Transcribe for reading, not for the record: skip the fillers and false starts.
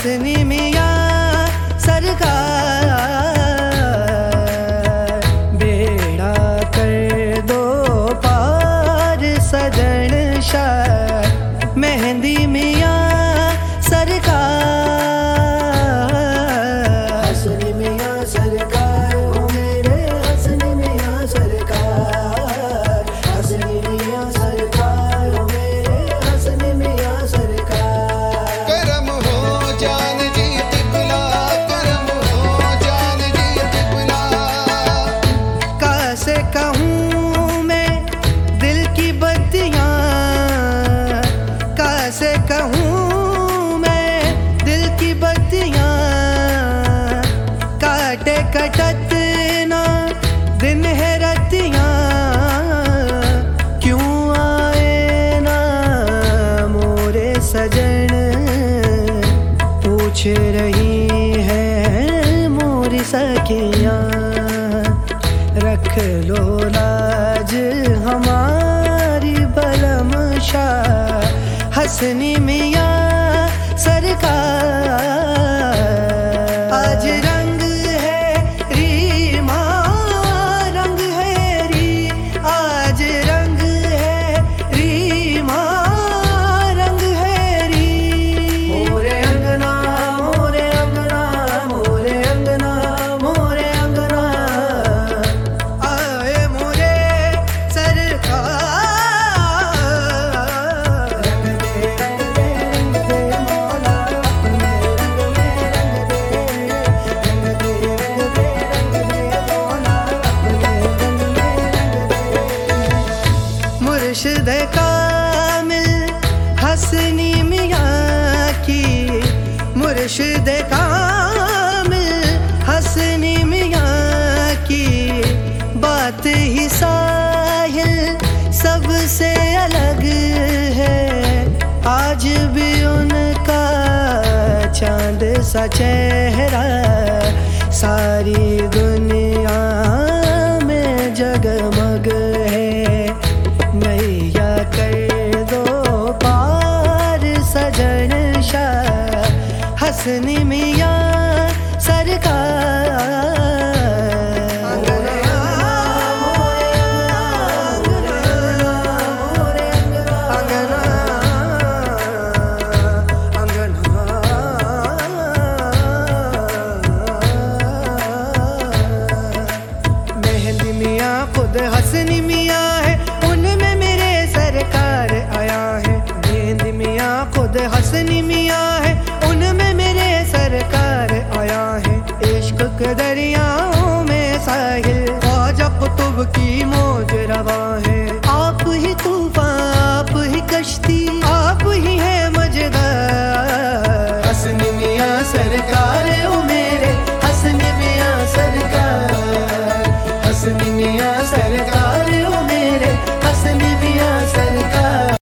हसनी मियाँ सरकार, बेड़ा कर दो पार सजन शाह मेहंदी मियाँ सरकार। हसनी मियाँ सरकार हो मेरे हसनी मियाँ सरकार, हसनी मियाँ सरकार हो मेरे हसनी मियाँ सरकार। करम हो जान जी तिपला, करम हो जान जी तिपला। कैसे कहूँ मैं दिल की बत्तियाँ, कैसे कहूँ मैं दिल की बत्तियाँ, काटे कटत ना दिन है रतियाँ, क्यों आए ना मोरे सजन, पूछ रही है मोरी सखियाँ। रख लो लाज हमारी बलम शाह हसनी मियाँ सरकार। आज रंग है रीमा, रंग है री, आज रंग है रीमा, रंग है री। मोरे अंगना मोरे अंगना मोरे अंगना मोरे अंगना, आए मोरे सरकार। रंग दे मौला अपने रंग में रंग दे, रंग दे मौला अपने रंग में रंग दे। मुर्शिद कामिल हसनी मियाँ की, मुर्शिद कामिल हसनी मियाँ की बात ही साहिल सबसे अलग है। आज भी उनका चांद सा चेहरा सारी दुनिया में जगमग है। नैया कर दो पार सजन शाह हसनी मियाँ सरकार। मेहंदी मियाँ खुद हसनी